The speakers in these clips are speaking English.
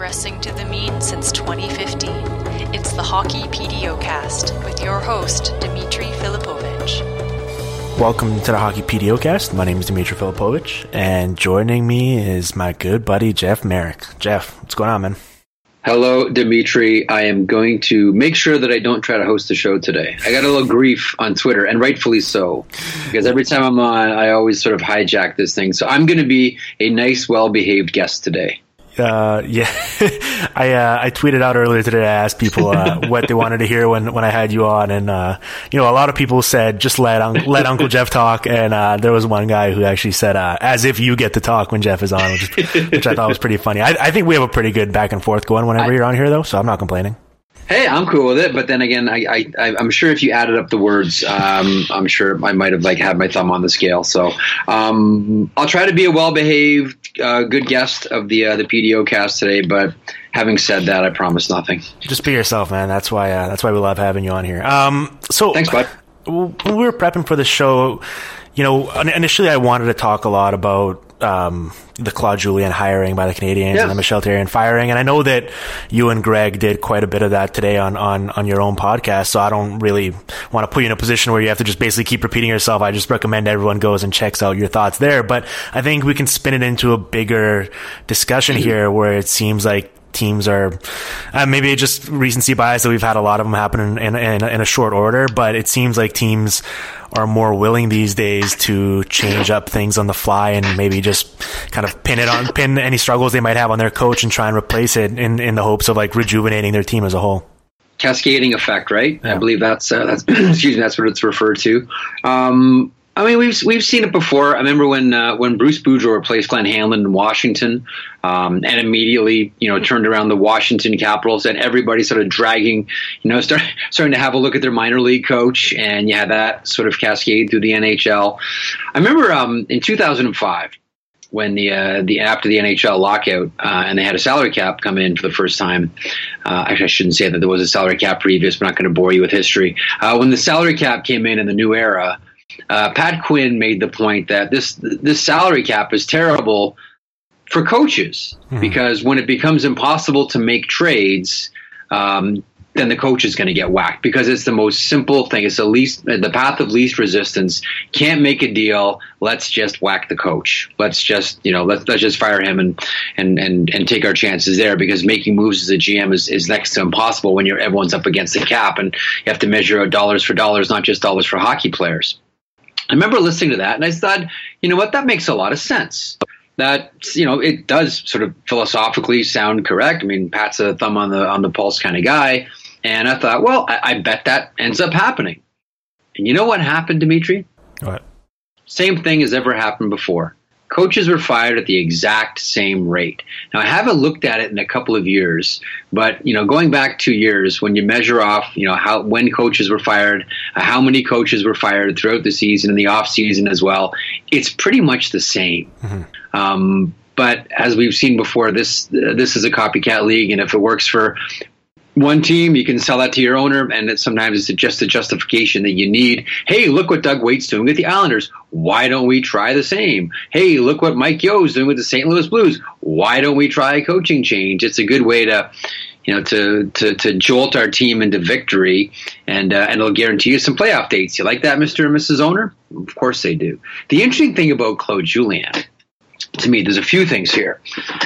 progressing to the mean since 2015. It's the Hockey PDOcast with your host, Dmitry Filipovich. Welcome to the Hockey PDOcast. My name is Dmitry Filipovich, and joining me is my good buddy, Jeff Merrick. Jeff, what's going on, man? Hello, Dmitry. I am going to make sure that I don't try to host the show today. I got a little grief on Twitter, and rightfully so, because every time I'm on, I always sort of hijack this thing. So I'm going to be a nice, well-behaved guest today. Yeah, I tweeted out earlier today. I asked people what they wanted to hear when I had you on, and a lot of people said just let Uncle Jeff talk, and there was one guy who actually said as if you get to talk when Jeff is on, which I thought was pretty funny. I think we have a pretty good back and forth going whenever you're on here, though, so I'm not complaining. Hey, I'm cool with it, but then again, I'm sure if you added up the words, I'm sure I might have had my thumb on the scale. So I'll try to be a well-behaved, good guest of the PDOcast today. But having said that, I promise nothing. Just be yourself, man. That's why we love having you on here. So thanks, bud. When we were prepping for the show, initially I wanted to talk a lot about the Claude Julien hiring by the Canadiens and the Michel Therrien firing. And I know that you and Greg did quite a bit of that today on your own podcast. So I don't really want to put you in a position where you have to just basically keep repeating yourself. I just recommend everyone goes and checks out your thoughts there. But I think we can spin it into a bigger discussion here where it seems like teams are maybe just recency bias that we've had a lot of them happen in a short order, but it seems like teams are more willing these days to change up things on the fly and maybe just kind of pin any struggles they might have on their coach and try and replace it in the hopes of rejuvenating their team as a whole. Cascading effect, right? Yeah. I believe that's excuse me, that's what it's referred to. We've seen it before. I remember when Bruce Boudreau replaced Glenn Hanlon in Washington, and immediately turned around the Washington Capitals, and everybody started dragging, starting to have a look at their minor league coach, and you had that sort of cascade through the NHL. I remember in 2005 when after the NHL lockout, and they had a salary cap come in for the first time. Actually, I shouldn't say that there was a salary cap previous. We're not going to bore you with history. When the salary cap came in the new era. Pat Quinn made the point that this salary cap is terrible for coaches because when it becomes impossible to make trades, then the coach is going to get whacked because it's the most simple thing. It's the path of least resistance. Can't make a deal. Let's just whack the coach. Let's just let's just fire him and take our chances there because making moves as a GM is next to impossible when everyone's up against the cap and you have to measure out dollars for dollars, not just dollars for hockey players. I remember listening to that and I thought, that makes a lot of sense. That, it does sort of philosophically sound correct. I mean, Pat's a thumb on the pulse kind of guy. And I thought, well, I bet that ends up happening. And you know what happened, Dmitry? What? Same thing has ever happened before. Coaches were fired at the exact same rate. Now, I haven't looked at it in a couple of years, but, going back 2 years, when you measure off, when coaches were fired, how many coaches were fired throughout the season and the off season as well, it's pretty much the same. Mm-hmm. But as we've seen before, this is a copycat league, and if it works for one team, you can sell that to your owner, and sometimes it's just a justification that you need. Hey, look what Doug Waite's doing with the Islanders. Why don't we try the same? Hey, look what Mike Yo's doing with the St. Louis Blues. Why don't we try a coaching change? It's a good way to, to jolt our team into victory, and it'll guarantee you some playoff dates. You like that, Mr. and Mrs. Owner? Of course they do. The interesting thing about Claude Julien, to me, there's a few things here.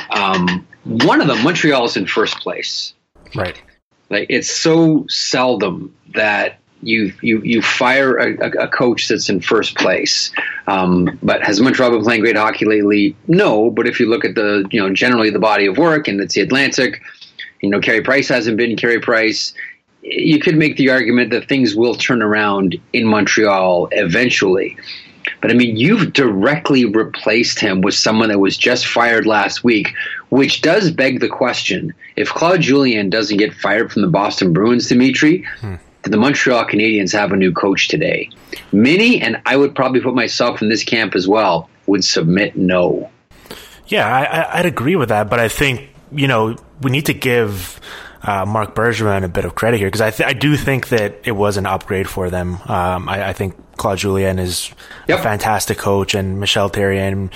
One of them, Montreal's in first place. Right. It's so seldom that you fire a coach that's in first place. But has Montreal been playing great hockey lately? No. But if you look at generally the body of work, and it's the Atlantic, Carey Price hasn't been Carey Price. You could make the argument that things will turn around in Montreal eventually. But, you've directly replaced him with someone that was just fired last week, which does beg the question, if Claude Julien doesn't get fired from the Boston Bruins, Dmitry, do the Montreal Canadiens have a new coach today? Many, and I would probably put myself in this camp as well, would submit no. Yeah, I'd agree with that, but I think, we need to give Marc Bergevin a bit of credit here, because I do think that it was an upgrade for them. I think Claude Julien is a fantastic coach, and Michel Therrien,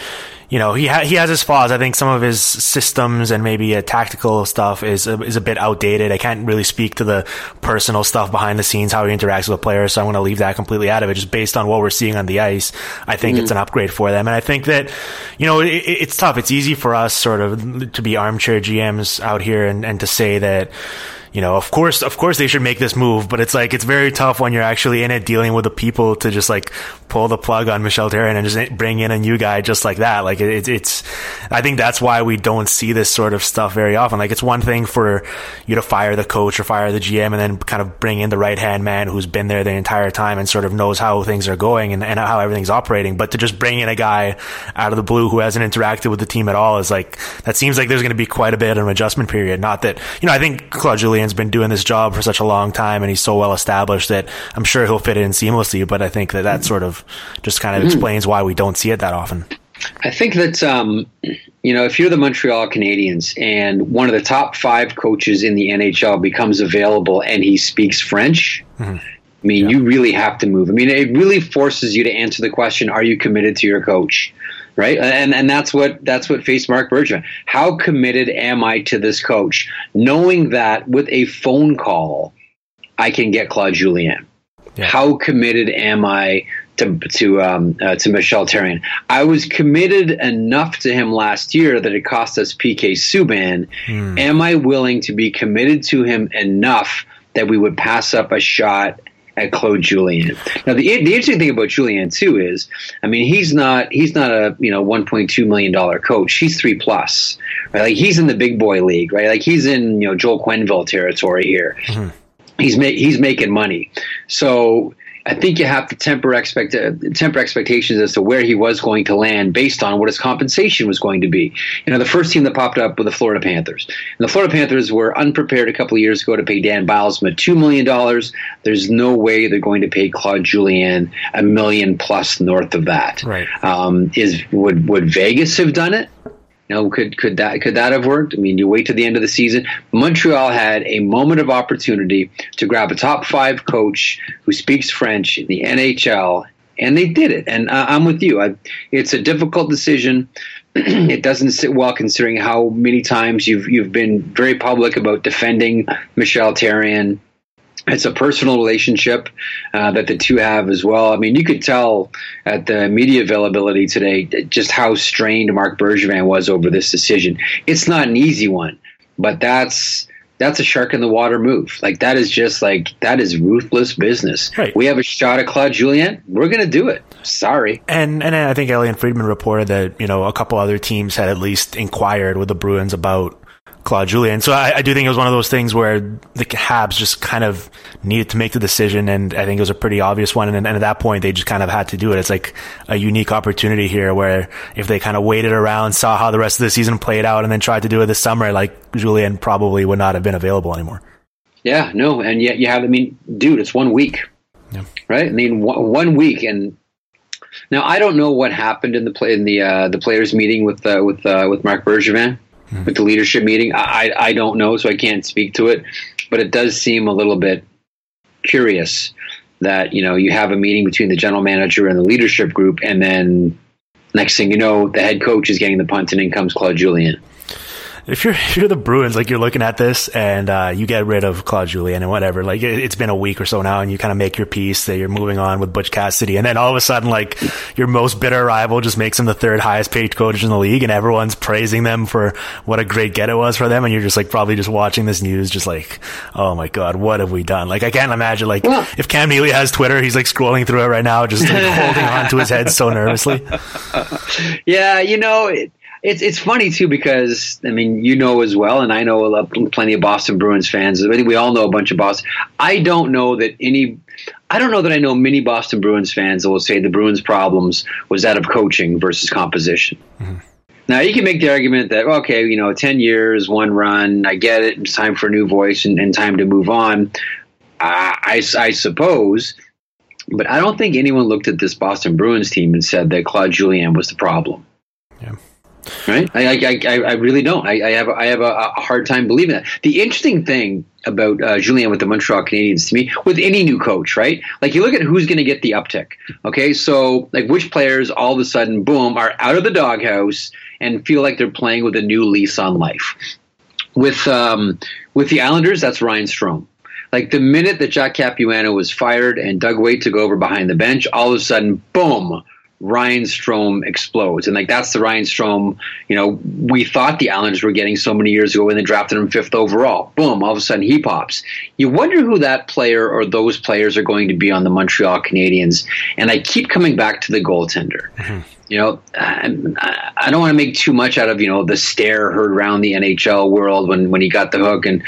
you know, he has his flaws. I think some of his systems and maybe tactical stuff is a bit outdated. I can't really speak to the personal stuff behind the scenes, how he interacts with players, so I'm going to leave that completely out of it. Just based on what we're seeing on the ice, I think it's an upgrade for them. And I think that, you know, it's tough. It's easy for us sort of to be armchair GMs out here and to say that, you know, of course they should make this move, but it's like, it's very tough when you're actually in it dealing with the people to just like pull the plug on Michel Therrien and just bring in a new guy just like that. Like it's, I think that's why we don't see this sort of stuff very often. Like it's one thing for you to fire the coach or fire the GM and then kind of bring in the right hand man who's been there the entire time and sort of knows how things are going and how everything's operating. But to just bring in a guy out of the blue who hasn't interacted with the team at all is like, that seems like there's going to be quite a bit of an adjustment period. Not that, you know, I think Claude Julien's been doing this job for such a long time and he's so well established that I'm sure he'll fit in seamlessly, but I think that sort of just kind of explains why we don't see it that often. I think that, you know, if you're the Montreal Canadiens and one of the top 5 coaches in the NHL becomes available and he speaks French, I mean, you really have to move. I mean, it really forces you to answer the question, are you committed to your coach? Right. And that's what faced Marc Bergevin. How committed am I to this coach? Knowing that with a phone call, I can get Claude Julien. Yeah. How committed am I to Michel Therrien? I was committed enough to him last year that it cost us PK Subban. Am I willing to be committed to him enough that we would pass up a shot at Claude Julien? Now, the interesting thing about Julien too is, I mean, he's not a $1.2 million coach. He's 3+, right? Like he's in the big boy league, right? Like he's in Joel Quenneville territory here. He's making money, so I think you have to temper expectations as to where he was going to land based on what his compensation was going to be. You know, the first team that popped up were the Florida Panthers. And the Florida Panthers were unprepared a couple of years ago to pay Dan Bylsma $2 million. There's no way they're going to pay Claude Julien $1 million plus north of that. Right. Would Vegas have done it? You know, could that have worked? I mean, you wait to the end of the season. Montreal had a moment of opportunity to grab a top 5 coach who speaks French in the NHL, and they did it. And I'm with you. It's a difficult decision. It doesn't sit well considering how many times you've been very public about defending Michel Therrien. It's a personal relationship that the two have as well. I mean, you could tell at the media availability today just how strained Marc Bergevin was over this decision. It's not an easy one, but that's a shark in the water move. Like that is ruthless business. Right. We have a shot at Claude Julien. We're going to do it. Sorry. And I think Elliot Friedman reported that, you know, a couple other teams had at least inquired with the Bruins about Claude Julien. So I do think it was one of those things where the Habs just kind of needed to make the decision, and I think it was a pretty obvious one. And at that point, they just kind of had to do it. It's like a unique opportunity here where if they kind of waited around, saw how the rest of the season played out, and then tried to do it this summer, like Julien probably would not have been available anymore. Yeah, no, and yet you have, I mean, dude, it's 1 week, right? I mean, 1 week, and now I don't know what happened in the players' meeting with Marc Bergevin. With the leadership meeting, I don't know, so I can't speak to it. But it does seem a little bit curious that, you know, you have a meeting between the general manager and the leadership group, and then next thing you know, the head coach is getting the punt, and in comes Claude Julien. If you're the Bruins, like you're looking at this and you get rid of Claude Julien and whatever, like it's been a week or so now, and you kind of make your peace that you're moving on with Butch Cassidy, and then all of a sudden, like your most bitter rival just makes him the 3rd highest paid coach in the league, and everyone's praising them for what a great get it was for them, and you're just like probably just watching this news, just like, oh my god, what have we done? Like I can't imagine, like if Cam Neely has Twitter, he's like scrolling through it right now, just like holding on to his head so nervously. Yeah, you know. It's funny too because I mean you know as well, and I know plenty of Boston Bruins fans. I think we all know a bunch of Boston. I don't know that I know many Boston Bruins fans that will say the Bruins' problems was that of coaching versus composition. Mm-hmm. Now you can make the argument that okay, you know, 10 years, one run, I get it. It's time for a new voice and time to move on. I suppose, but I don't think anyone looked at this Boston Bruins team and said that Claude Julien was the problem. Yeah. Right? I really don't. I have a hard time believing that. The interesting thing about Julien with the Montreal Canadiens to me, with any new coach, right? Like you look at who's going to get the uptick. Okay, so like which players all of a sudden, boom, are out of the doghouse and feel like they're playing with a new lease on life. With the Islanders, that's Ryan Strome. Like the minute that Jack Capuano was fired and Doug Weight took over behind the bench, all of a sudden, boom, Ryan Strome explodes. And like that's the Ryan Strome, we thought the Islanders were getting so many years ago when they drafted him 5th overall. Boom, all of a sudden he pops. You wonder who that player or those players are going to be on the Montreal Canadiens. And I keep coming back to the goaltender. Mm-hmm. I don't want to make too much out of, the stare heard around the NHL world when he got the hook. And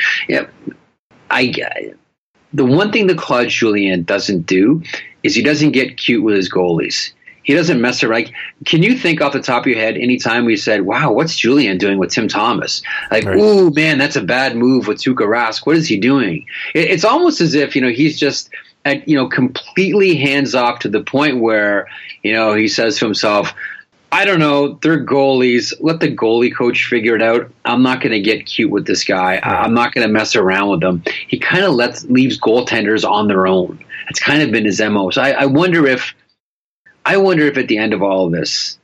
the one thing that Claude Julien doesn't do is he doesn't get cute with his goalies. He doesn't mess around. Like, can you think off the top of your head any time we said, wow, what's Julien doing with Tim Thomas? Like, right. Ooh, man, that's a bad move with Tuukka Rask. What is he doing? It's almost as if, he's just, completely hands off to the point where, he says to himself, I don't know, they're goalies. Let the goalie coach figure it out. I'm not going to get cute with this guy. I'm not going to mess around with them. He kind of leaves goaltenders on their own. It's kind of been his MO. So I wonder if at the end of all of this,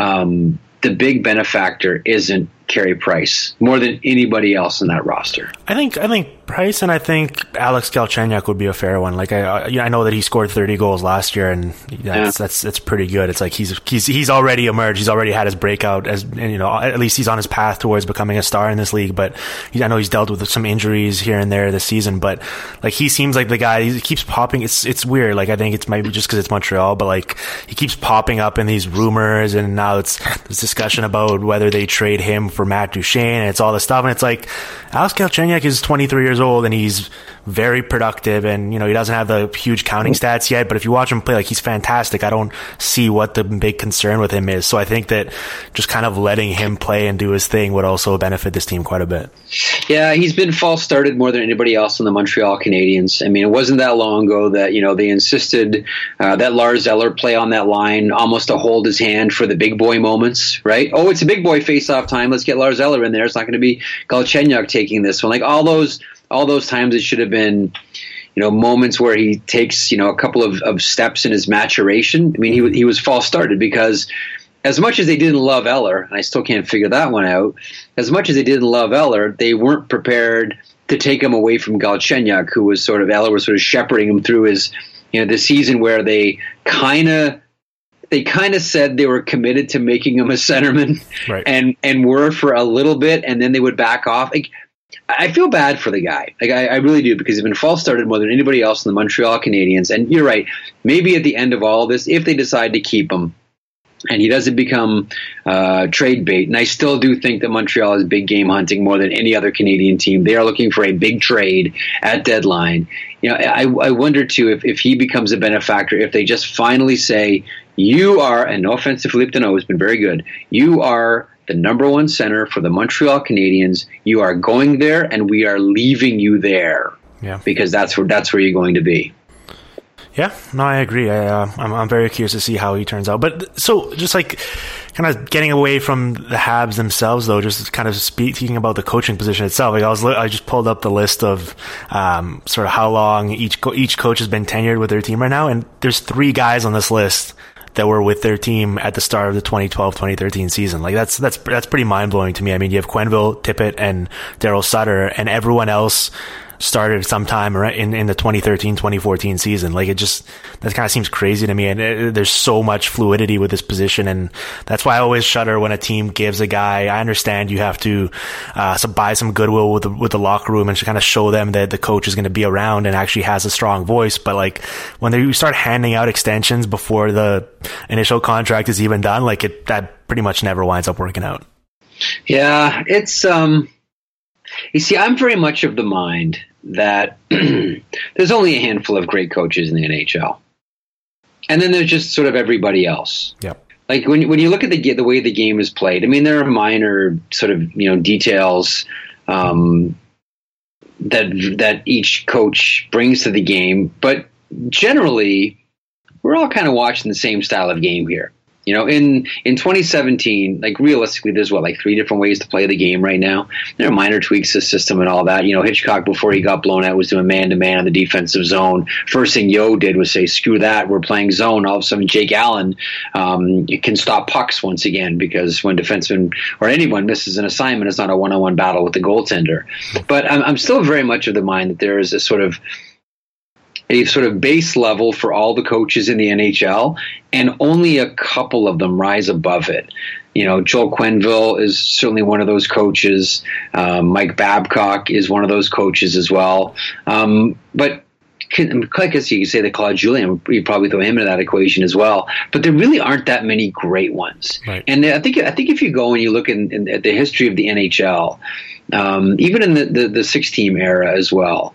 the big benefactor isn't Carey Price more than anybody else in that roster. I think Price, and I think Alex Galchenyuk would be a fair one. Like I know that he scored 30 goals last year, and that's pretty good. It's like he's already emerged. He's already had his breakout, as at least he's on his path towards becoming a star in this league. But I know he's dealt with some injuries here and there this season. But like he seems like the guy. He keeps popping. It's weird. Like I think it's maybe just because it's Montreal, but like he keeps popping up in these rumors, and now it's this discussion about whether they trade him for Matt Duchene, and it's all this stuff. And it's like Alex Galchenyuk is 23 years old, and he's very productive, and he doesn't have the huge counting stats yet, but if you watch him play, like, he's fantastic. I don't see what the big concern with him is. So I think that just kind of letting him play and do his thing would also benefit this team quite a bit. Yeah, he's been false started more than anybody else on the Montreal Canadiens. I mean, it wasn't that long ago that they insisted that Lars Eller play on that line almost to hold his hand for the big boy moments, right? Oh, it's a big boy face-off time. Let's get Lars Eller in there. It's not going to be Galchenyuk taking this one. Like all those times, it should have been, moments where he takes, a couple of steps in his maturation. I mean, he was false started because as much as they didn't love Eller, and I still can't figure that one out, as much as they didn't love Eller, they weren't prepared to take him away from Galchenyuk, who was Eller was sort of shepherding him through his, the season where they kind of said they were committed to making him a centerman, right, and were for a little bit, and then they would back off. Like, I feel bad for the guy. Like I really do, because he's been false started more than anybody else in the Montreal Canadiens. And you're right. Maybe at the end of all of this, if they decide to keep him and he doesn't become trade bait, and I still do think that Montreal is big game hunting more than any other Canadian team. They are looking for a big trade at deadline. I wonder too if he becomes a benefactor, if they just finally say, you are, and no offense to Philippe Danault, who's been very good, you are the number one center for the Montreal Canadiens. You are going there, and we are leaving you there. Yeah, because that's where you're going to be. Yeah, no, I agree. I'm very curious to see how he turns out. But so, just like kind of getting away from the Habs themselves, though, just kind of speaking about the coaching position itself. Like I just pulled up the list of sort of how long each coach has been tenured with their team right now, and there's 3 guys on this list that were with their team at the start of the 2012-2013 season. Like that's pretty mind-blowing to me. I mean, you have Quenneville, Tippett, and Daryl Sutter, and everyone else started sometime in the 2013-2014 season. Like that kind of seems crazy to me. And there's so much fluidity with this position. And that's why I always shudder when a team gives a guy. I understand you have to buy some goodwill with the locker room and to kind of show them that the coach is going to be around and actually has a strong voice. But like when you start handing out extensions before the initial contract is even done, that pretty much never winds up working out. Yeah, it's you see, I'm very much of the mind that there's only a handful of great coaches in the NHL. And then there's just sort of everybody else. Yep. Like when you look at the way the game is played, I mean, there are minor sort of, details that each coach brings to the game. But generally, we're all kind of watching the same style of game here. You know, in 2017, like realistically, there's like 3 different ways to play the game right now. There are minor tweaks to the system and all that. You know, Hitchcock, before he got blown out, was doing man-to-man in the defensive zone. First thing Yo did was say, screw that, we're playing zone. All of a sudden, Jake Allen can stop pucks once again, because when defenseman or anyone misses an assignment, it's not a one-on-one battle with the goaltender. But I'm still very much of the mind that there is a sort of base level for all the coaches in the NHL, and only a couple of them rise above it. You know, Joel Quenneville is certainly one of those coaches. Mike Babcock is one of those coaches as well. But I guess you could say that Claude Julien, you probably throw him into that equation as well. But there really aren't that many great ones. Right. And I think if you go and you look at the history of the NHL, even in the 6-team era as well,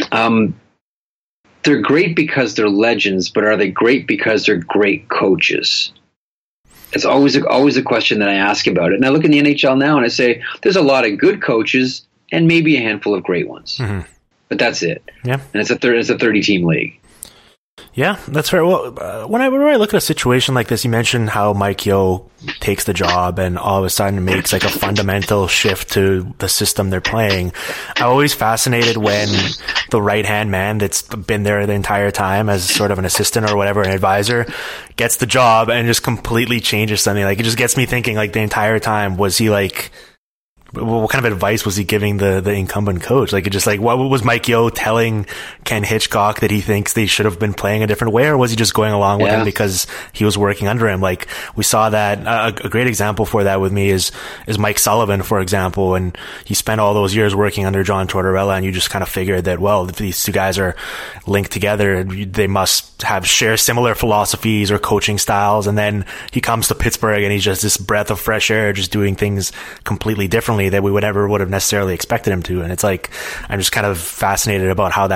they're great because they're legends, but are they great because they're great coaches? It's always a question that I ask about it. And I look in the NHL now and I say, there's a lot of good coaches and maybe a handful of great ones. Mm-hmm. But that's it. Yeah. And it's a 30-team league. Yeah, that's fair. Well, whenever I look at a situation like this, you mentioned how Mike Yeo takes the job and all of a sudden makes like a fundamental shift to the system they're playing. I'm always fascinated when the right-hand man that's been there the entire time as sort of an assistant or whatever, an advisor, gets the job and just completely changes something. Like, it just gets me thinking, like, the entire time, was he like, what kind of advice was he giving the incumbent coach? Like, it just like, what was Mike Yeo telling Ken Hitchcock that he thinks they should have been playing a different way, or was he just going along with him because he was working under him? Like, we saw that a great example for that with me is Mike Sullivan, for example, and he spent all those years working under John Tortorella, and you just kind of figured that, well, if these two guys are linked together, they must share similar philosophies or coaching styles. And then he comes to Pittsburgh and he's just this breath of fresh air, just doing things completely differently that we would have necessarily expected him to. And it's like, I'm just kind of fascinated about how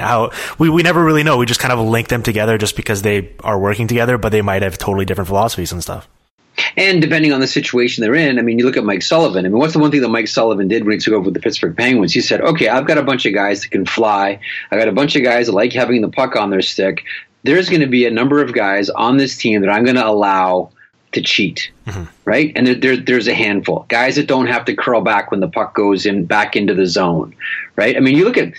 we never really know. We just kind of link them together just because they are working together, but they might have totally different philosophies and stuff. And depending on the situation they're in, I mean, you look at Mike Sullivan. I mean, what's the one thing that Mike Sullivan did when he took over with the Pittsburgh Penguins? He said, okay, I've got a bunch of guys that can fly. I got a bunch of guys that like having the puck on their stick. There's going to be a number of guys on this team that I'm going to allow to cheat, right? And there's a handful. Guys that don't have to curl back when the puck goes back into the zone, right? I mean, you look at,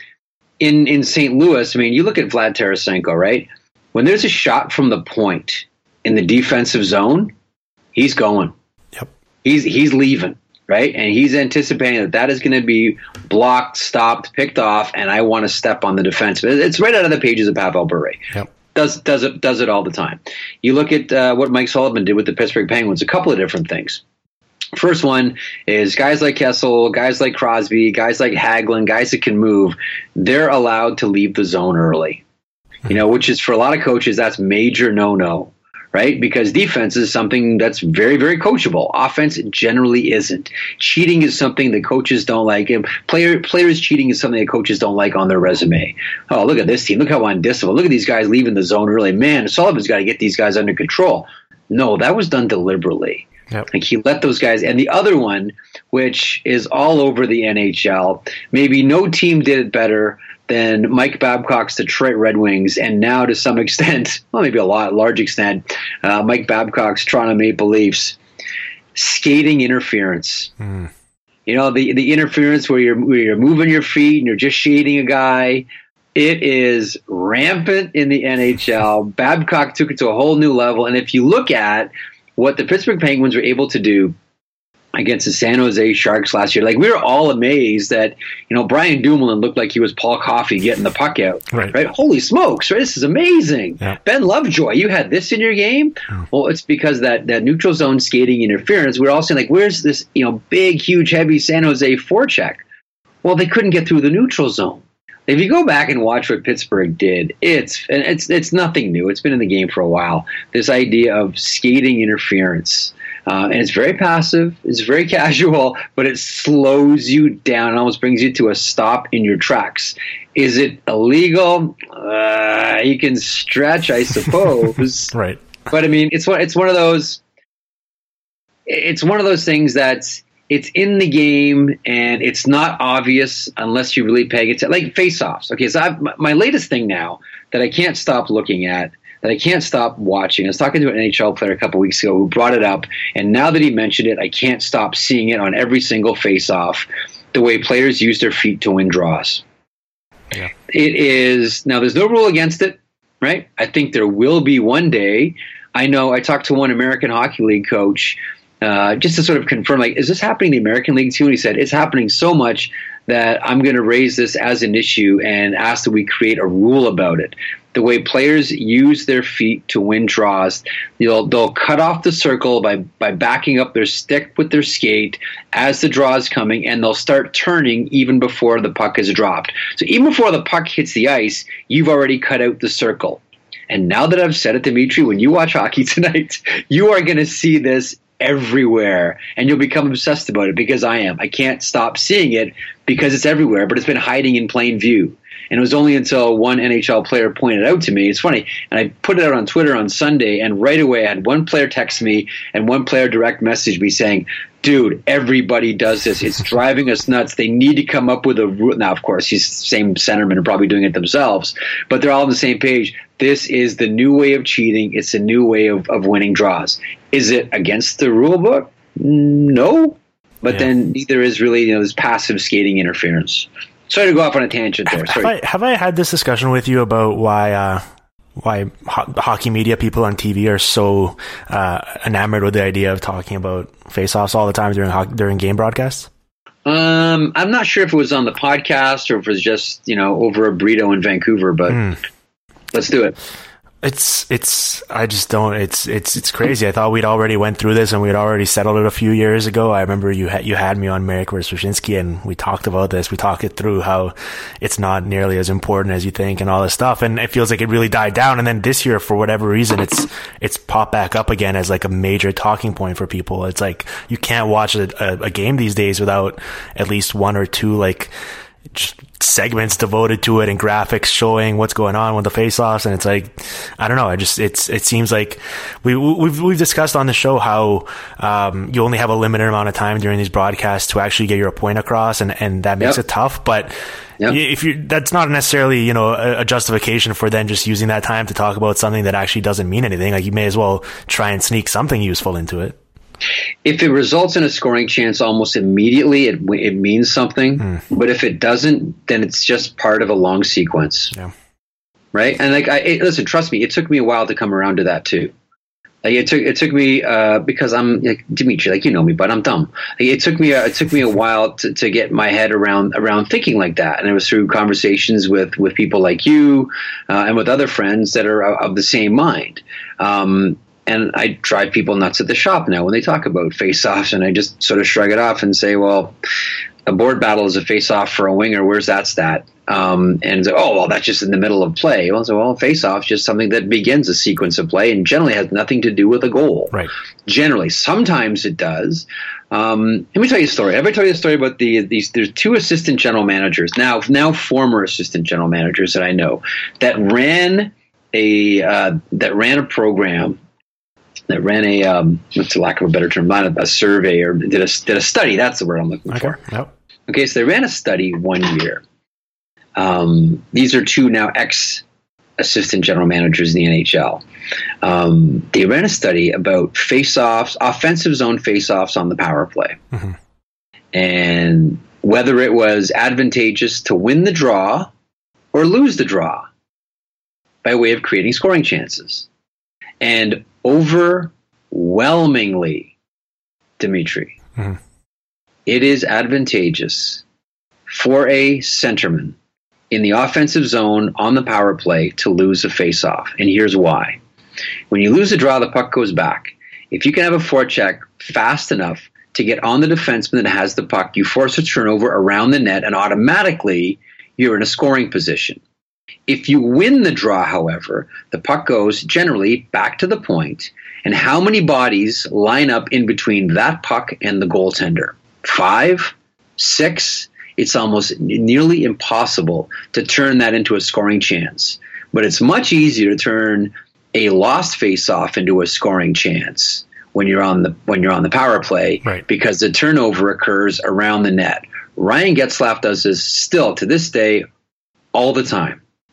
in St. Louis, I mean, you look at Vlad Tarasenko, right? When there's a shot from the point in the defensive zone, he's going. Yep. He's leaving, right? And he's anticipating that is going to be blocked, stopped, picked off, and I want to step on the defense. It's right out of the pages of Pavel Bure. Yep. Does it all the time. You look at what Mike Sullivan did with the Pittsburgh Penguins, a couple of different things. First one is guys like Kessel, guys like Crosby, guys like Hagelin, guys that can move, they're allowed to leave the zone early. You know, which is, for a lot of coaches, that's major no-no, right? Because defense is something that's very, very coachable. Offense generally isn't. Cheating is something that coaches don't like. And players cheating is something that coaches don't like on their resume. Oh, look at this team. Look how undisciplined. Look at these guys leaving the zone early. Man, Sullivan's got to get these guys under control. No, that was done deliberately. Yep. Like, he let those guys. And the other one, which is all over the NHL, maybe no team did it better than Mike Babcock's Detroit Red Wings, and now to some extent, well, maybe a large extent, Mike Babcock's Toronto Maple Leafs, skating interference. You know, the interference where you're moving your feet and you're just shading a guy. It is rampant in the NHL. Babcock took it to a whole new level. And if you look at what the Pittsburgh Penguins were able to do against the San Jose Sharks last year, like, we were all amazed that, you know, Brian Dumoulin looked like he was Paul Coffey getting the puck out. Right? Holy smokes, right? This is amazing. Yeah. Ben Lovejoy, you had this in your game? Well, it's because that neutral zone skating interference, we're all saying, like, where's this, you know, big, huge, heavy San Jose forecheck? Well, they couldn't get through the neutral zone. If you go back and watch what Pittsburgh did, it's nothing new. It's been in the game for a while. This idea of skating interference. And it's very passive, it's very casual, but it slows you down and almost brings you to a stop in your tracks. Is it illegal? You can stretch, I suppose. Right. But I mean, it's one of those things that's, it's in the game and it's not obvious unless you really pay attention. Like face-offs. Okay, so my latest thing now that I can't stop looking at, that I can't stop watching. I was talking to an NHL player a couple weeks ago who brought it up, and now that he mentioned it, I can't stop seeing it on every single face-off, the way players use their feet to win draws. Yeah. It is, now there's no rule against it, right? I think there will be one day. I know I talked to one American Hockey League coach just to sort of confirm, like, is this happening in the American League too? And he said, it's happening so much that I'm going to raise this as an issue and ask that we create a rule about it. The way players use their feet to win draws, they'll cut off the circle by backing up their stick with their skate as the draw is coming, and they'll start turning even before the puck is dropped. So even before the puck hits the ice, you've already cut out the circle. And now that I've said it, Dimitri, when you watch hockey tonight, you are going to see this everywhere, and you'll become obsessed about it, because I am. I can't stop seeing it because it's everywhere, but it's been hiding in plain view. And it was only until one NHL player pointed out to me. It's funny, and I put it out on Twitter on Sunday, and right away I had one player text me and one player direct message me saying, dude, everybody does this. It's driving us nuts. They need to come up with a rule. Now, of course, he's the same centerman and probably doing it themselves, but they're all on the same page. This is the new way of cheating. It's a new way of winning draws. Is it against the rule book? No. But then neither is really, this passive skating interference. Sorry to go off on a tangent there. Sorry. Have I had this discussion with you about why hockey media people on TV are so enamored with the idea of talking about face-offs all the time during game broadcasts? I'm not sure if it was on the podcast or if it was just over a burrito in Vancouver, but let's do it. It's crazy. I thought we'd already went through this and we'd already settled it a few years ago. I remember you had me on Marek versus Wyszynski, and we talked about this. We talked it through how it's not nearly as important as you think and all this stuff. And it feels like it really died down. And then this year, for whatever reason, it's popped back up again as like a major talking point for people. It's like you can't watch a game these days without at least one or two like just segments devoted to it and graphics showing what's going on with the face-offs. And it's like, I don't know. It seems like we've discussed on the show how you only have a limited amount of time during these broadcasts to actually get your point across, and that makes it tough. But that's not necessarily a justification for then just using that time to talk about something that actually doesn't mean anything. Like, you may as well try and sneak something useful into it. If it results in a scoring chance almost immediately, it means something. But if it doesn't, then it's just part of a long sequence. Yeah. Right? And listen, trust me, it took me a while to come around to that too. Like it took me because I'm like Dimitri, like, you know me, but I'm dumb. Like, it took me a while to get my head around thinking like that, and it was through conversations with people like you and with other friends that are of the same mind. And I drive people nuts at the shop now when they talk about face-offs, and I just sort of shrug it off and say, well, a board battle is a face-off for a winger. Where's that stat? And say, oh, well, that's just in the middle of play. Well, face-off is just something that begins a sequence of play and generally has nothing to do with a goal. Right. Generally. Sometimes it does. Let me tell you a story. Have I told you a story about there's two assistant general managers, now former assistant general managers that I know, that ran a program, that ran a, what's the lack of a better term, not a survey, or did a study. That's the word I'm looking for. Yep. Okay, so they ran a study 1 year. These are two now ex-assistant general managers in the NHL. They ran a study about face-offs, offensive zone face-offs on the power play. Mm-hmm. And whether it was advantageous to win the draw or lose the draw by way of creating scoring chances. And overwhelmingly, Dimitri, it is advantageous for a centerman in the offensive zone on the power play to lose a faceoff. And here's why. When you lose a draw, the puck goes back. If you can have a forecheck fast enough to get on the defenseman that has the puck, you force a turnover around the net, and automatically you're in a scoring position. If you win the draw, however, the puck goes generally back to the point, and how many bodies line up in between that puck and the goaltender? 5, 6? It's almost nearly impossible to turn that into a scoring chance. But it's much easier to turn a lost face-off into a scoring chance when you're on the power play, right, because the turnover occurs around the net. Ryan Getzlaf does this still to this day all the time.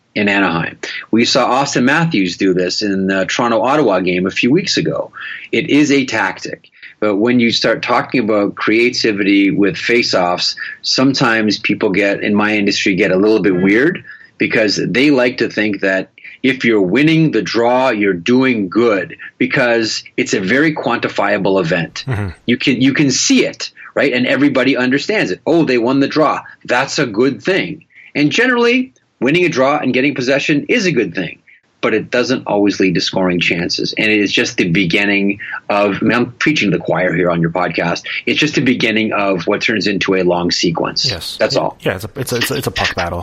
in Anaheim. We saw Austin Matthews do this in the Toronto-Ottawa game a few weeks ago. It is a tactic. But when you start talking about creativity with face-offs, sometimes people in my industry, get a little bit weird because they like to think that if you're winning the draw, you're doing good because it's a very quantifiable event. Mm-hmm. You can see it, right? And everybody understands it. Oh, they won the draw. That's a good thing. And generally, winning a draw and getting possession is a good thing. But it doesn't always lead to scoring chances. And it is just the beginning of, I'm preaching to the choir here on your podcast. It's just the beginning of what turns into a long sequence. Yes. That's all. Yeah, it's a puck battle.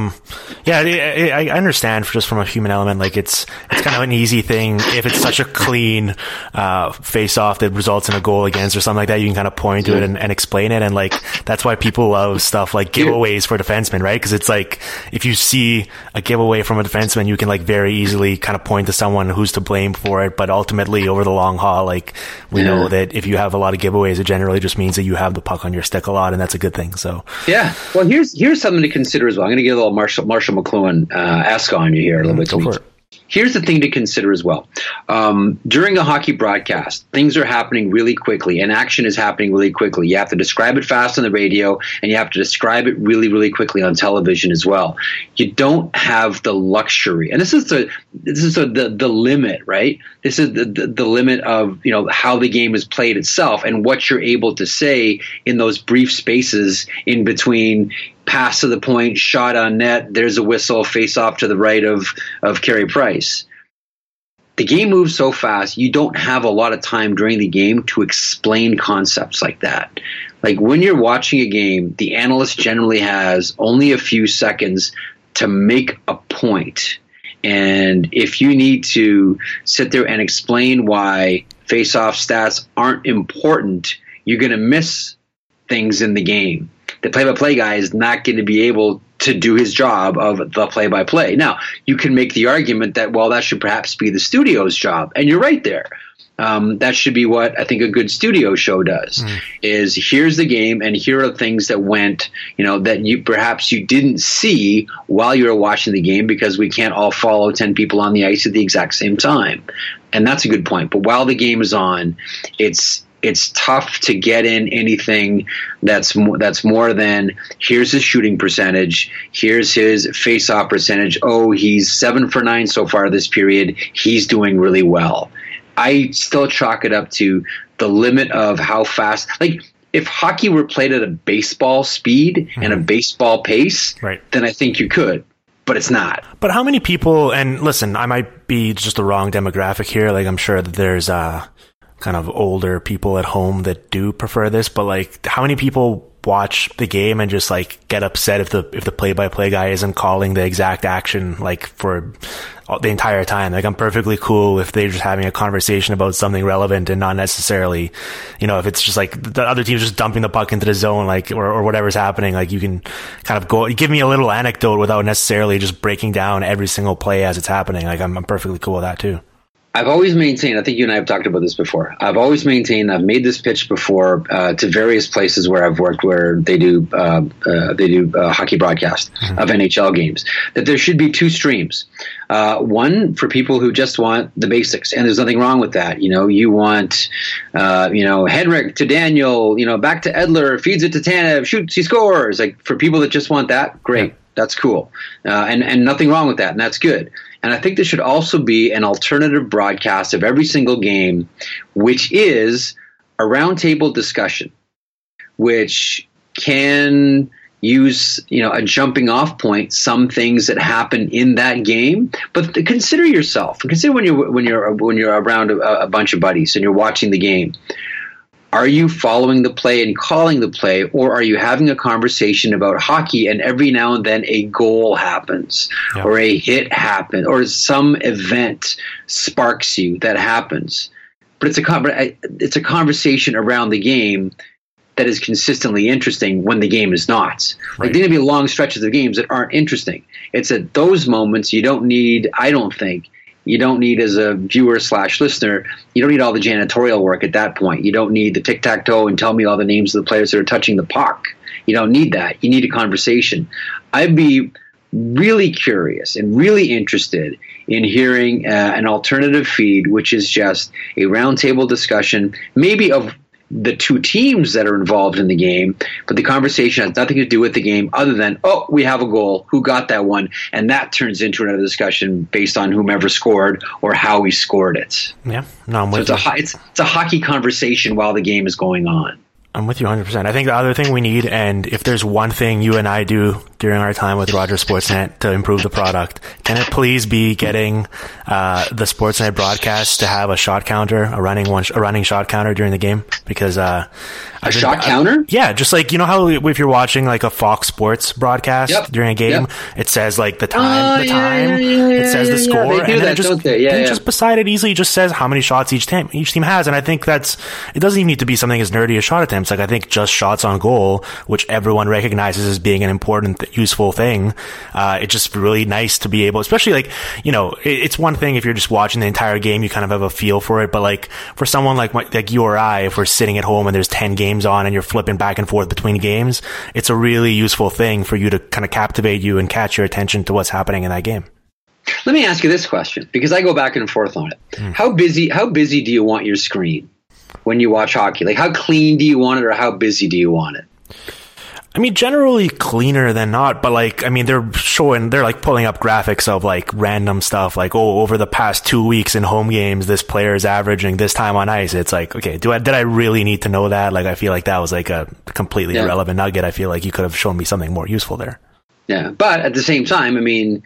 I understand just from a human element, like it's kind of an easy thing. If it's such a clean face-off that results in a goal against or something like that, you can kind of point to it and explain it. And like, that's why people love stuff like giveaways for defensemen, right? Because it's like, if you see a giveaway from a defenseman, you can like very easily kind of point to someone who's to blame for it, but ultimately over the long haul, like we know that if you have a lot of giveaways, it generally just means that you have the puck on your stick a lot, and that's a good thing. So well, here's something to consider as well. I'm going to get a little Marshall McLuhan esque on you here a little bit. Go for it. Here's the thing to consider as well. During a hockey broadcast, things are happening really quickly and action is happening really quickly. You have to describe it fast on the radio and you have to describe it really, really quickly on television as well. You don't have the luxury. And this is the limit, right? This is the limit of, how the game is played itself and what you're able to say in those brief spaces in between. Pass to the point, shot on net, there's a whistle, face off to the right of Carey Price. The game moves so fast, you don't have a lot of time during the game to explain concepts like that. Like when you're watching a game, the analyst generally has only a few seconds to make a point. And if you need to sit there and explain why face-off stats aren't important, you're going to miss things in the game. The play-by-play guy is not going to be able to do his job of the play-by-play. Now, you can make the argument that, well, that should perhaps be the studio's job. And you're right there. That should be what I think a good studio show does, is here's the game and here are things that went, that you didn't see while you were watching the game because we can't all follow 10 people on the ice at the exact same time. And that's a good point. But while the game is on, it's tough to get in anything that's more than here's his shooting percentage, here's his face-off percentage. Oh, he's 7 for 9 so far this period. He's doing really well. I still chalk it up to the limit of how fast. Like if hockey were played at a baseball speed and a baseball pace, right, then I think you could. But it's not. But how many people? And listen, I might be just the wrong demographic here. Like I'm sure that there's kind of older people at home that do prefer this, but like how many people watch the game and just like get upset if the play-by-play guy isn't calling the exact action like for the entire time? Like I'm perfectly cool if they're just having a conversation about something relevant and not necessarily, if it's just like the other team's just dumping the puck into the zone, like, or whatever's happening, like you can kind of give me a little anecdote without necessarily just breaking down every single play as it's happening. Like I'm perfectly cool with that too. I've always maintained, I think you and I have talked about this before. I've always maintained, I've made this pitch before to various places where I've worked where they do hockey broadcast of NHL games, that there should be two streams. One for people who just want the basics, and there's nothing wrong with that. You want, Henrik to Daniel, back to Edler, feeds it to Tanev, shoots, he scores. Like for people that just want that, great. Yeah. That's cool. And nothing wrong with that. And that's good. And I think there should also be an alternative broadcast of every single game, which is a roundtable discussion, which can use, a jumping off point, some things that happen in that game. But consider yourself. Consider when you're around a bunch of buddies and you're watching the game. Are you following the play and calling the play, or are you having a conversation about hockey and every now and then a goal happens or a hit happens or some event sparks you that happens? But it's a conversation around the game that is consistently interesting when the game is not. Right. Like there are going to be long stretches of games that aren't interesting. It's at those moments you don't need, I don't think, you don't need as a viewer / listener, you don't need all the janitorial work at that point. You don't need the tic-tac-toe and tell me all the names of the players that are touching the puck. You don't need that. You need a conversation. I'd be really curious and really interested in hearing an alternative feed, which is just a roundtable discussion, maybe of the two teams that are involved in the game, but the conversation has nothing to do with the game other than, oh, we have a goal, who got that one, and that turns into another discussion based on whomever scored or how he scored it. Yeah, no, I'm with you. It's a hockey conversation while the game is going on. I'm with you 100%. I think the other thing we need, and if there's one thing you and I do during our time with Rogers Sportsnet to improve the product, can it please be getting the Sportsnet broadcast to have a shot counter, a running shot counter during the game? Because a shot counter? Yeah, just like, you know how if you're watching like a Fox Sports broadcast during a game, it says like the time, it says the score, and then just beside it easily just says how many shots each team has. And I think it doesn't even need to be something as nerdy as shot attempts. Like, I think just shots on goal, which everyone recognizes as being an important, useful thing. It's just really nice to be able, especially like, you know, it's one thing if you're just watching the entire game, you kind of have a feel for it. But like for someone like you or I, if we're sitting at home and there's 10 games on and you're flipping back and forth between games, it's a really useful thing for you to kind of captivate you and catch your attention to what's happening in that game. Let me ask you this question, because I go back and forth on it. How busy do you want your screen when you watch hockey? Like, how clean do you want it, or how busy do you want it? I mean, generally cleaner than not, but like, I mean, they're like pulling up graphics of like random stuff, like, oh, over the past 2 weeks in home games, this player is averaging this time on ice. It's like, okay, did I really need to know that? Like, I feel like that was like a completely irrelevant nugget. I feel like you could have shown me something more useful there. Yeah, but at the same time, to me,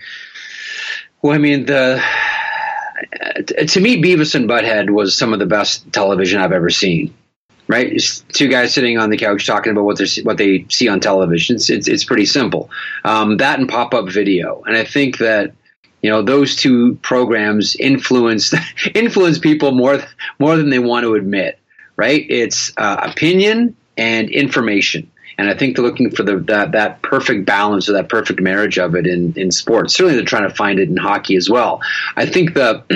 Beavis and Butthead was some of the best television I've ever seen. Right, it's two guys sitting on the couch talking about what they see on television. It's pretty simple. That and pop-up video, and I think that, you know, those two programs influence people more than they want to admit. Right, it's opinion and information. And I think they're looking for that perfect balance, or that perfect marriage of it in sports. Certainly, they're trying to find it in hockey as well. I think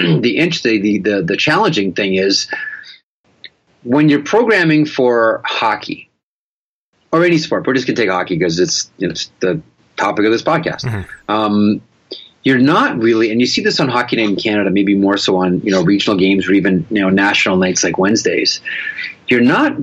the challenging thing is when you're programming for hockey or any sport. We're just going to take hockey because it's the topic of this podcast. Mm-hmm. You're not really, and you see this on Hockey Night in Canada, maybe more so on regional games or even national nights like Wednesdays. You're not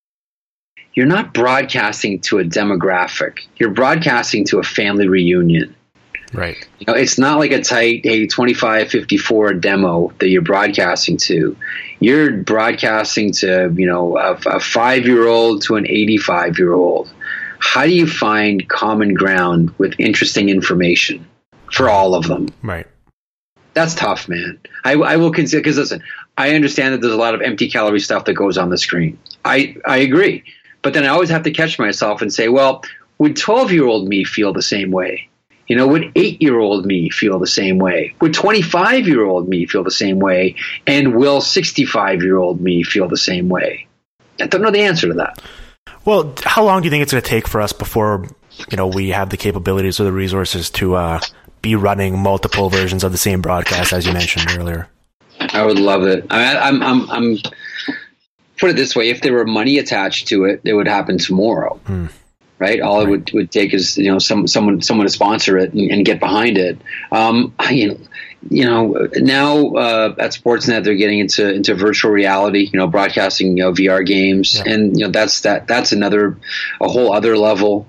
broadcasting to a demographic. You're broadcasting to a family reunion. Right. It's not like a tight, 25-54 demo that you're broadcasting to. You're broadcasting to, a 5-year-old to an 85-year-old. How do you find common ground with interesting information for all of them? Right. That's tough, man. I will consider, because listen, I understand that there's a lot of empty calorie stuff that goes on the screen. I agree. But then I always have to catch myself and say, well, would 12-year-old me feel the same way? Would 8-year-old me feel the same way? Would 25-year-old me feel the same way? And will 65-year-old me feel the same way? I don't know the answer to that. Well, how long do you think it's going to take for us before, we have the capabilities or the resources to be running multiple versions of the same broadcast, as you mentioned earlier? I would love it. I'm put it this way: if there were money attached to it, it would happen tomorrow. Right? All it would take is someone to sponsor it and get behind it. Now at Sportsnet they're getting into virtual reality, broadcasting VR games, and that's a whole other level.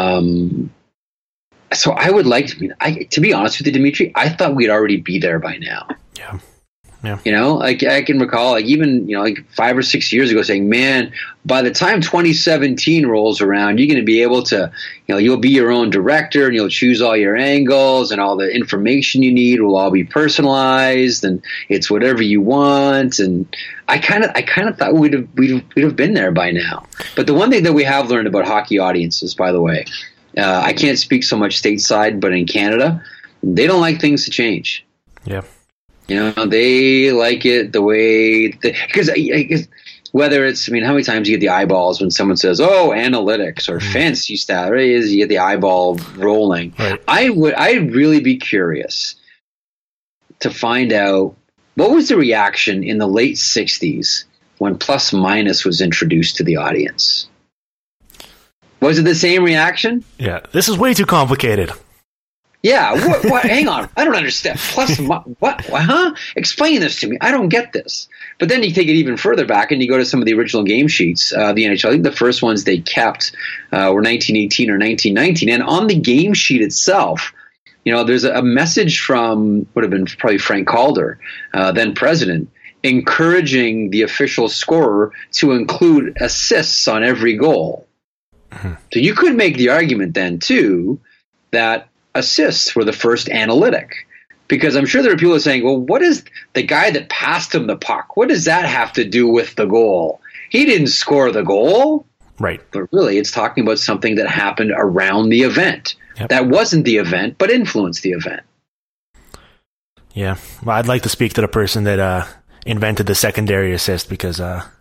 So I would like to be honest with you, Dimitri, I thought we'd already be there by now. Yeah. I can recall, even 5 or 6 years ago, saying, "Man, by the time 2017 rolls around, you're going to be able to, you'll be your own director, and you'll choose all your angles, and all the information you need will all be personalized, and it's whatever you want." And I kind of thought we'd have been there by now. But the one thing that we have learned about hockey audiences, by the way, I can't speak so much stateside, but in Canada, they don't like things to change. Yeah. They like it the way because whether it's, how many times you get the eyeballs when someone says, "Oh, analytics," or fancy stat, right? You get the eyeball rolling. Right. I'd really be curious to find out what was the reaction in the late 60s when plus minus was introduced to the audience. Was it the same reaction? Yeah, this is way too complicated. Yeah, what? Hang on, I don't understand. Plus, what? Huh? Explain this to me. I don't get this. But then you take it even further back, and you go to some of the original game sheets of the NHL. I think the first ones they kept were 1918 or 1919, and on the game sheet itself, there's a message from would have been probably Frank Calder, then president, encouraging the official scorer to include assists on every goal. Mm-hmm. So you could make the argument then too that assists were the first analytic, because I'm sure there are people saying, well, what is the guy that passed him the puck? What does that have to do with the goal? He didn't score the goal. Right. But really, it's talking about something that happened around the event. Yep. That wasn't the event, but influenced the event. Yeah. Well, I'd like to speak to the person that invented the secondary assist, because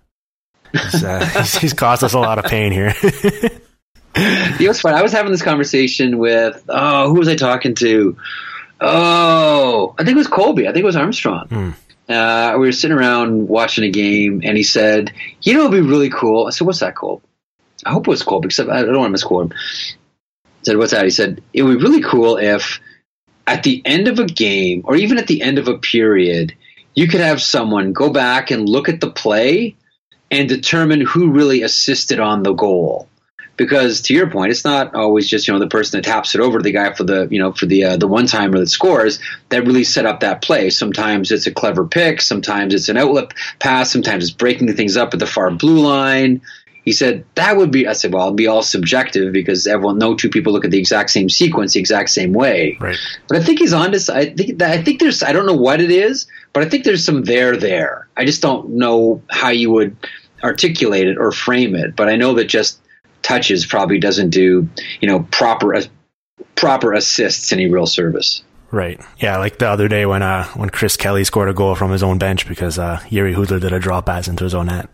he's caused us a lot of pain here. It was fun. I was having this conversation with, who was I talking to? I think it was Colby. I think it was Armstrong. We were sitting around watching a game, and he said, it would be really cool. I said, what's that, Colby? I hope it was Colby, because I don't want to misquote him. I said, what's that? He said, it would be really cool if at the end of a game, or even at the end of a period, you could have someone go back and look at the play and determine who really assisted on the goal. Because to your point, it's not always just the person that taps it over to the guy for the one timer that scores that really set up that play. Sometimes it's a clever pick, sometimes it's an outlet pass, sometimes it's breaking things up at the far blue line. He said that would be. I said, well, it'd be all subjective because no two people look at the exact same sequence the exact same way. Right. But I think he's on this. I think there's. I don't know what it is, but I think there's some there. I just don't know how you would articulate it or frame it. But I know that just touches probably doesn't do proper assists any real service. Right. Yeah, like the other day when Chris Kelly scored a goal from his own bench because Jiri Hudler did a drop pass into his own net.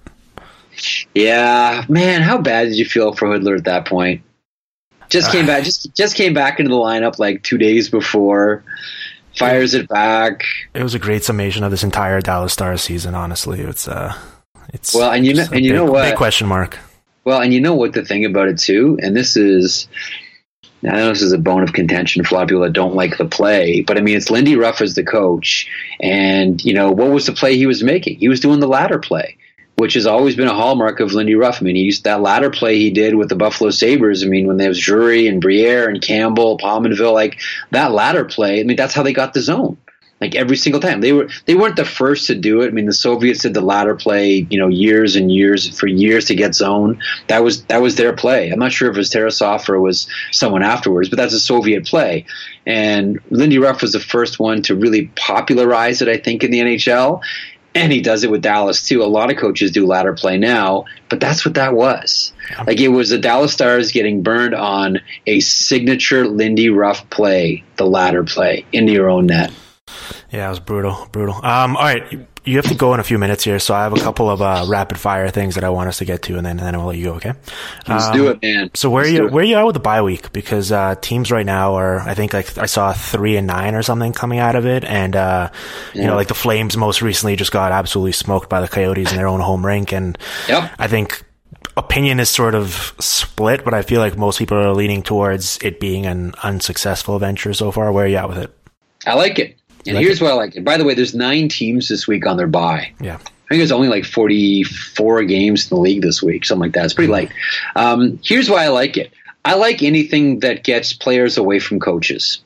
Yeah, man, how bad did you feel for Hudler at that point? Just came back into the lineup like 2 days before. Fires it back. It was a great summation of this entire Dallas Stars season. Honestly, it's well, and you know what? Big question mark. Well, and you know what the thing about it too, and this is. I know this is a bone of contention for a lot of people that don't like the play, but I mean, it's Lindy Ruff as the coach, and what was the play he was making? He was doing the ladder play, which has always been a hallmark of Lindy Ruff. I mean, he used that ladder play he did with the Buffalo Sabres. I mean, when there was Drury and Briere and Campbell, Pominville, like that ladder play. I mean, that's how they got the zone. Like every single time, they weren't the first to do it. I mean, the Soviets did the ladder play, years and years to get zone. That was their play. I'm not sure if it was Tarasov or it was someone afterwards, but that's a Soviet play. And Lindy Ruff was the first one to really popularize it, I think, in the NHL. And he does it with Dallas too. A lot of coaches do ladder play now, but that's what that was. Like it was the Dallas Stars getting burned on a signature Lindy Ruff play, the ladder play into your own net. Yeah, it was brutal. All right, you have to go in a few minutes here, so I have a couple of rapid fire things that I want us to get to, and then I'll let you go. Okay? Let's do it, man. So where are you at with the bye week? Because teams right now are, I think, like I saw 3-9 or something coming out of it, and like the Flames most recently just got absolutely smoked by the Coyotes in their own home rink, and I think opinion is sort of split, but I feel like most people are leaning towards it being an unsuccessful venture so far. Where are you at with it? I like it. And here's why I like it. By the way, there's 9 teams this week on their bye. Yeah. I think there's only like 44 games in the league this week, something like that. It's pretty light. Here's why I like it. I like anything that gets players away from coaches.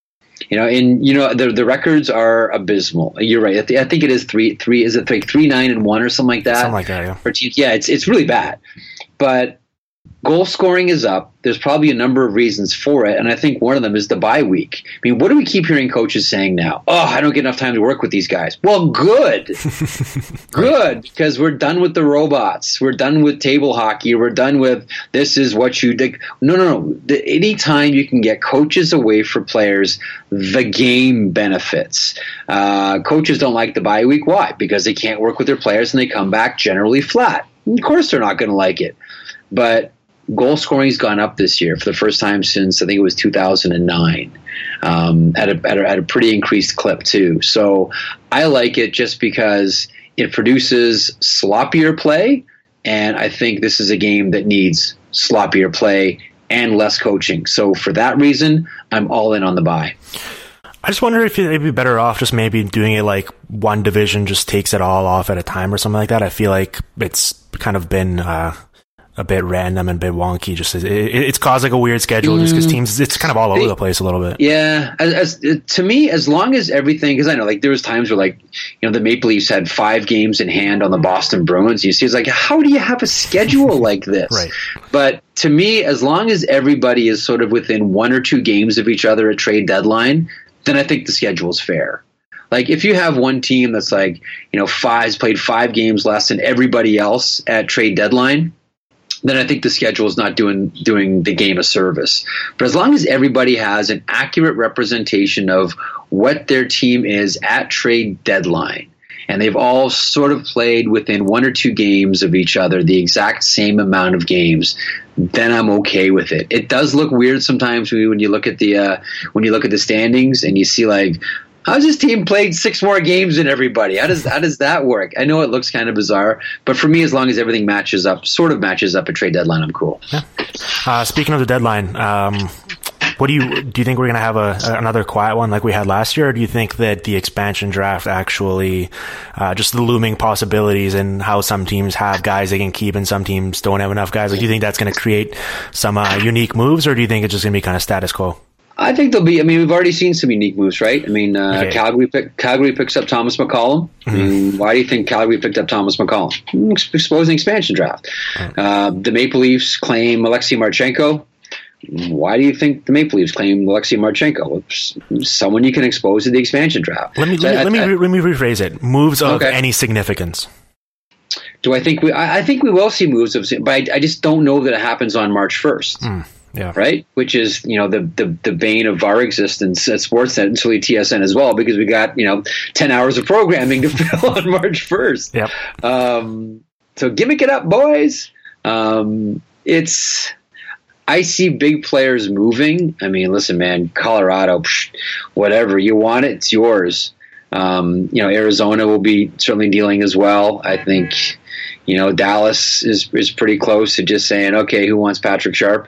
The records are abysmal. You're right. I think it is 3. Is it like 3-9-1 or something like that? Something like that, yeah. For teams, yeah, it's really bad. But goal scoring is up. There's probably a number of reasons for it, and I think one of them is the bye week. I mean, what do we keep hearing coaches saying now? Oh, I don't get enough time to work with these guys. Well, good. Good, because we're done with the robots. We're done with table hockey. We're done with this is what you did. No. Anytime you can get coaches away from players, the game benefits. Coaches don't like the bye week. Why? Because they can't work with their players, and they come back generally flat. Of course they're not going to like it. But goal scoring's gone up this year for the first time since I think it was 2009, at a pretty increased clip too. So I like it just because it produces sloppier play, and I think this is a game that needs sloppier play and less coaching. So for that reason, I'm all in on the bye. I just wonder if it'd be better off just maybe doing it like one division just takes it all off at a time or something like that. I feel like it's kind of been a bit random and a bit wonky. Just it's caused like a weird schedule just because teams, it's kind of all over the place a little bit. Yeah. To me, as long as everything, because I know like there was times where like, you know, the Maple Leafs had 5 games in hand on the Boston Bruins. You see, it's like, how do you have a schedule like this? Right. But to me, as long as everybody is sort of within 1 or 2 games of each other at trade deadline, then I think the schedule is fair. Like if you have one team that's like, you know, has played 5 games less than everybody else at trade deadline, then I think the schedule is not doing the game a service. But as long as everybody has an accurate representation of what their team is at trade deadline, and they've all sort of played within 1 or 2 games of each other, the exact same amount of games, then I'm okay with it. It does look weird sometimes when you look at the standings and you see like, how's this team played 6 more games than everybody? How does that work? I know it looks kind of bizarre, but for me, as long as everything sort of matches up at trade deadline, I'm cool. Yeah. Speaking of the deadline, what do you think we're going to have another quiet one like we had last year, or do you think that the expansion draft actually, just the looming possibilities and how some teams have guys they can keep and some teams don't have enough guys, like, do you think that's going to create some unique moves, or do you think it's just going to be kind of status quo? I think there'll be. I mean, we've already seen some unique moves, right? I mean, Calgary picks up Thomas McCollum. Mm-hmm. I mean, why do you think Calgary picked up Thomas McCollum? Exposing expansion draft. The Maple Leafs claim Alexei Marchenko. Why do you think the Maple Leafs claim Alexei Marchenko? Someone you can expose to the expansion draft. Let me rephrase it. Moves of any significance. Do I think I think we will see moves but I just don't know that it happens on March 1st. Yeah. Right. Which is, you know, the bane of our existence at Sportsnet and Philly TSN as well, because we got, you know, 10 hours of programming to fill on March 1st. Yep. So gimmick it up, boys. I see big players moving. I mean, listen, man, Colorado, whatever you want it, it's yours. You know, Arizona will be certainly dealing as well. I think, you know, Dallas is pretty close to just saying, okay, who wants Patrick Sharp?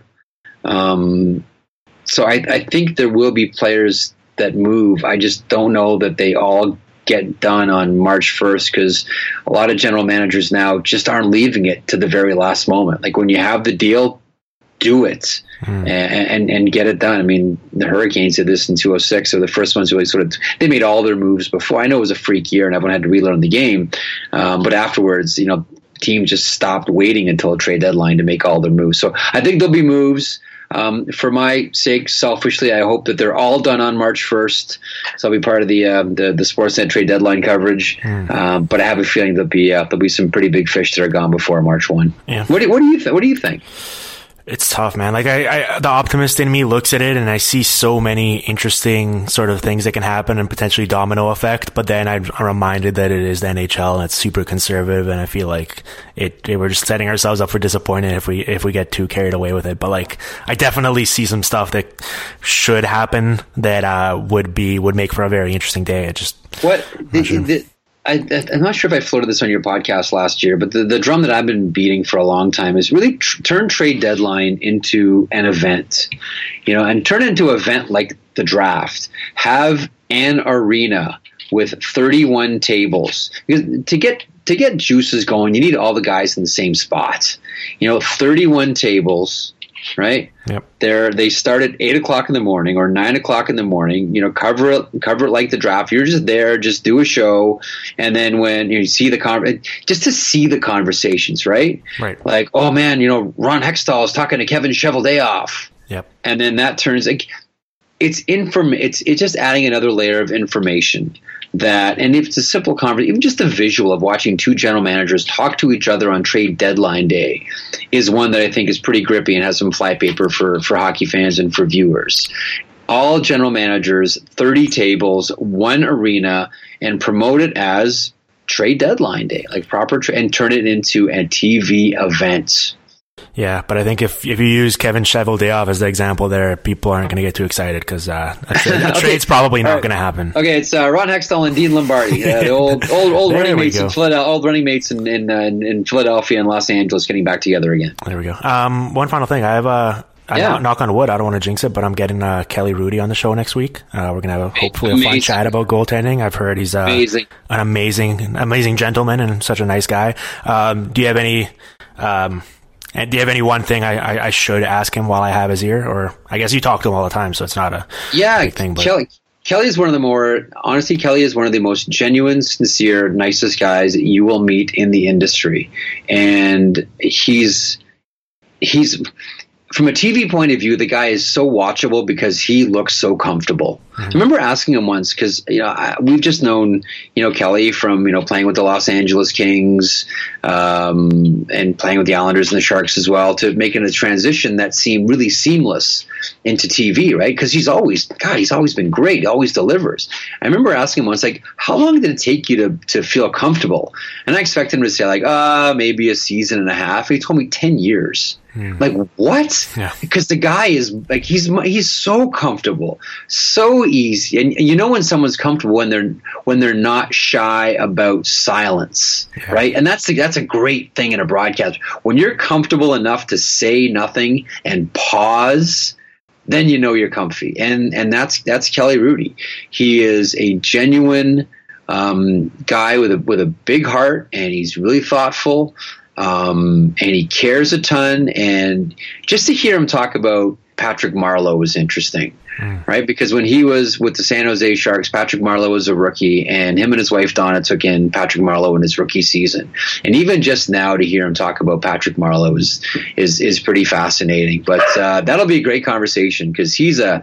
So I think there will be players that move. I just don't know that they all get done on March 1st, because a lot of general managers now just aren't leaving it to the very last moment. Like when you have the deal, do it and get it done. I mean, the Hurricanes did this in 2006. So the first ones really they made all their moves before. I know it was a freak year and everyone had to relearn the game. But afterwards, you know, teams just stopped waiting until a trade deadline to make all their moves. So I think there'll be moves. For my sake, selfishly, I hope that they're all done on March 1st. So I'll be part of the Sportsnet trade deadline coverage. But I have a feeling there'll be some pretty big fish that are gone before March 1. Yeah. What do you think? It's tough, man. Like the optimist in me looks at it and I see so many interesting sort of things that can happen and potentially domino effect. But then I'm reminded that it is the NHL and it's super conservative, and I feel like we're just setting ourselves up for disappointment if we get too carried away with it. But like, I definitely see some stuff that should happen that would make for a very interesting day. I'm not sure if I floated this on your podcast last year, but the drum that I've been beating for a long time is really turn trade deadline into an event, you know, and turn it into an event like the draft. Have an arena with 31 tables, because to get juices going, you need all the guys in the same spot. You know, 31 tables. Right. Yep. They start at 8 o'clock in the morning or 9 o'clock in the morning. You know, cover it like the draft. You're just there, just do a show, and then when you see just to see the conversations, right? Right. Like, oh man, you know, Ron Hextall is talking to Kevin Cheveldayoff. Yep. And then that turns like it's just adding another layer of information. And if it's a simple conversation, even just the visual of watching 2 general managers talk to each other on trade deadline day is one that I think is pretty grippy and has some flypaper for hockey fans and for viewers. All general managers, 30 tables, 1 arena, and promote it as trade deadline day, like proper and turn it into a TV event. Yeah, but I think if you use Kevin Cheveldayoff as the example there, people aren't going to get too excited because a trade's probably not going to happen. Okay, it's Ron Hextall and Dean Lombardi, the old running mates in Philadelphia, old running mates in Philadelphia and Los Angeles, getting back together again. There we go. One final thing, I have knock on wood, I don't want to jinx it, but I'm getting Kelly Hrudey on the show next week. We're going to have hopefully a fun chat about goaltending. I've heard he's an amazing gentleman and such a nice guy. Do you have any one thing I should ask him while I have his ear? Or I guess you talk to him all the time, so it's not a big thing. But Kelly is one of the most genuine, sincere, nicest guys that you will meet in the industry. And he's from a TV point of view, the guy is so watchable because he looks so comfortable. Mm-hmm. I remember asking him once because we've just known Kelly from playing with the Los Angeles Kings and playing with the Islanders and the Sharks as well, to making a transition that seemed really seamless into TV, right? Because he's always been great. He always delivers. I remember asking him once, like, how long did it take you to feel comfortable? And I expected him to say like, maybe a season and a half. He told me 10 years. Like, what? Yeah. Because the guy is like, he's so comfortable, so easy. And when someone's comfortable, when they're not shy about silence, right? And that's a great thing in a broadcast. When you're comfortable enough to say nothing and pause, then you're comfy. And that's Kelly Hrudey. He is a genuine guy with a big heart, and he's really thoughtful. And he cares a ton, and just to hear him talk about Patrick Marleau was interesting, right? Because when he was with the San Jose Sharks, Patrick Marleau was a rookie, and him and his wife Donna took in Patrick Marleau in his rookie season. And even just now to hear him talk about Patrick Marleau is pretty fascinating. But that'll be a great conversation because he's a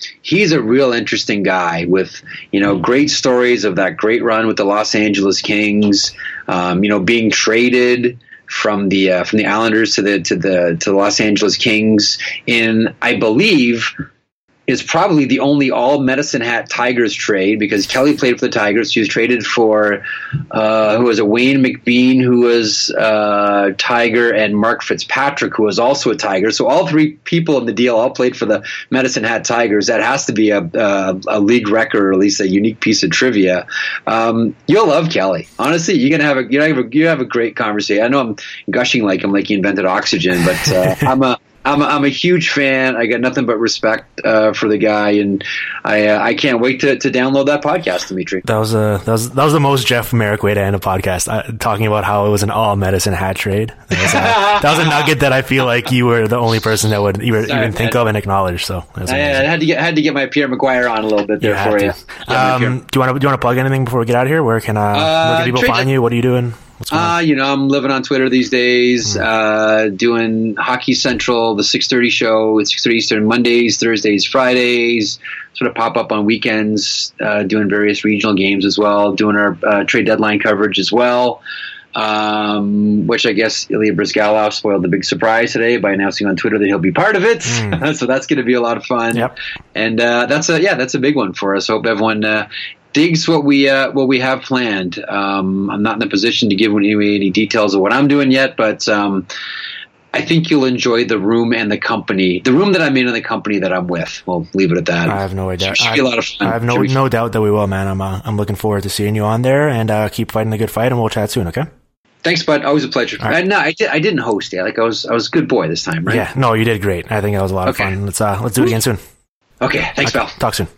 real interesting guy with, great stories of that great run with the Los Angeles Kings, being traded from the Islanders to the Los Angeles Kings in, I believe, is probably the only all Medicine Hat Tigers trade, because Kelly played for the Tigers. She was traded for who was a Wayne McBean, who was a Tiger, and Mark Fitzpatrick, who was also a Tiger. So all three people in the deal all played for the Medicine Hat Tigers. That has to be a league record, or at least a unique piece of trivia. You'll love Kelly. Honestly, you have a great conversation. I know I'm gushing like he invented oxygen, but I'm a huge fan. I got nothing but respect for the guy, and I can't wait to download that podcast, Dimitri. That was the most Jeff Merrick way to end a podcast, talking about how it was an all Medicine Hat trade. That was a nugget that I feel like you were the only person that would even think of and acknowledge. So I had to get my Pierre McGuire on a little bit there for you. Do you want to plug anything before we get out of here? Where can people find you? What are you doing? I'm living on Twitter these days, doing Hockey Central, the 6:30 show at 6:30 Eastern, Mondays, Thursdays, Fridays, sort of pop up on weekends, doing various regional games as well, doing our trade deadline coverage as well, which I guess Ilya Bryzgalov spoiled the big surprise today by announcing on Twitter that he'll be part of it. So that's going to be a lot of fun. Yep. And that's a big one for us. Hope everyone digs what we have planned. I'm not in a position to give any details of what I'm doing yet, but I think you'll enjoy the room and the company. The room that I'm in and the company that I'm with. We'll leave it at that. I have no idea. Should be a lot of fun. I have no doubt that we will, man. I'm looking forward to seeing you on there, and keep fighting the good fight, and we'll chat soon. Okay. Thanks, bud. Always a pleasure. Right. I didn't host yet. Like I was a good boy this time, right? Yeah. No, you did great. I think that was a lot of fun. Let's do it again soon. Okay. Thanks, pal. Talk soon.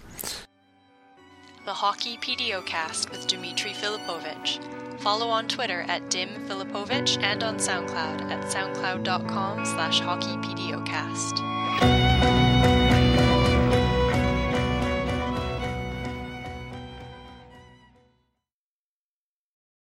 The Hockey PDOcast with Dimitri Filipovic. Follow on Twitter at Dim Filipovic and on SoundCloud at soundcloud.com/hockeypdocast.